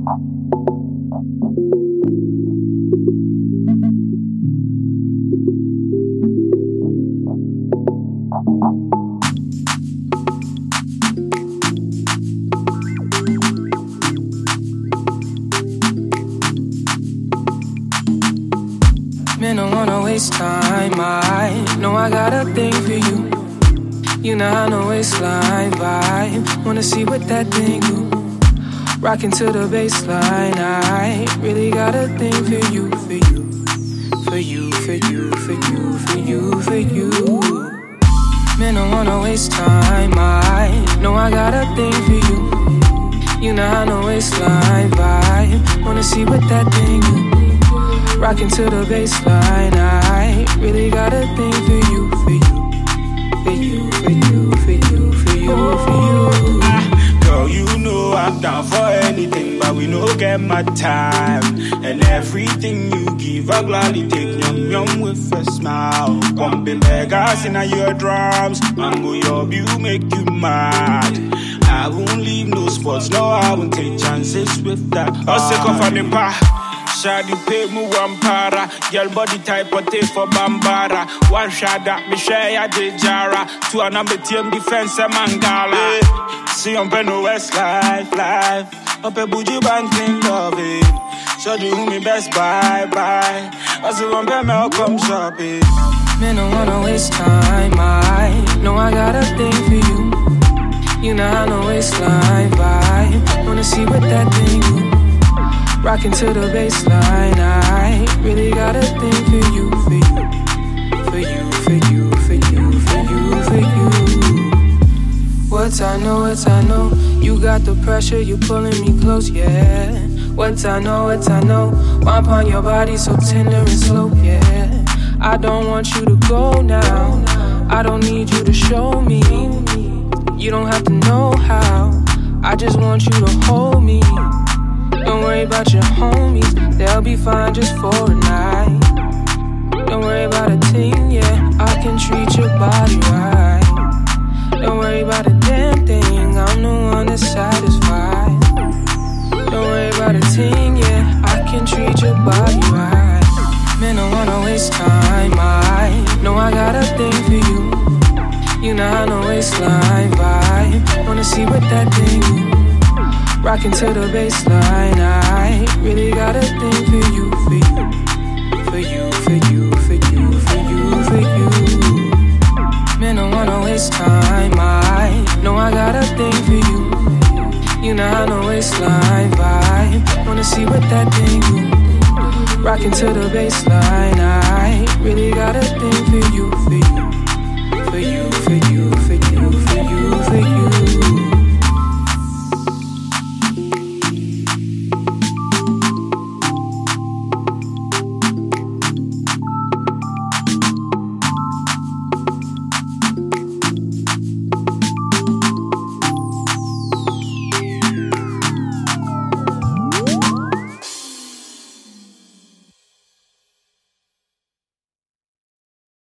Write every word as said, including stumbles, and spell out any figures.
Man, don't wanna waste time. I know I got a thing for you. You know I know waistline vibe. Wanna see what that thing do. Rockin' to the baseline. I really got a thing for you, for you, for you, for you, for you, for you, for you. Man, don't wanna waste time. I know I got a thing for you. You know I know waistline vibe. Wanna see what that thing do. Rockin' to the baseline, I really got a thing for you, for you, for you, for you, for you, for you, for you. Ah, girl, you know I'm down for anything, but we no get my time. And everything you give, I gladly take yum yum with a smile. Pumping beggars in your drums, mango your view make you mad. I won't leave no spots, no, I won't take chances with that. I'll sick of a nipa. Shadi pay me one para. Girl body type or take for Bambara. One shot that me share ya de jara. Two and I'm team defense a mangala. See on Beno West life, life. Up a bougie banking love it. So do me best bye bye. As you want me come shopping. Man, don't wanna waste time. I know I got a thing for you. You know I know waistline vibe. Wanna see what that thing do. Rockin' to the baseline, I really got a thing for you, for you, for you, for you, for you, for you, for you. What I know, what I know, you got the pressure, you pulling me close, yeah. What I know, what I know, wine upon your body so tender and slow, yeah. I don't want you to go now, I don't need you to show me. You don't have to know how, I just want you to hold me. Don't worry about your homies, they'll be fine just for a night. Don't worry about a thing, yeah, I can treat your body right. Don't worry about a damn thing, I'm the one that's satisfied. Don't worry about a thing, yeah, I can treat your body right. Man, don't wanna waste time, I know I got a thing for you. You know I know waistline vibe, wanna see what that thing do. Rockin' to the baseline, I really got a thing for you, for you, for you, for you, for you, for you, for you. Man, don't wanna waste time, I know I got a thing for you. You know I know waistline vibe, wanna see what that thing do. Rockin' to the baseline, I really got a thing for you.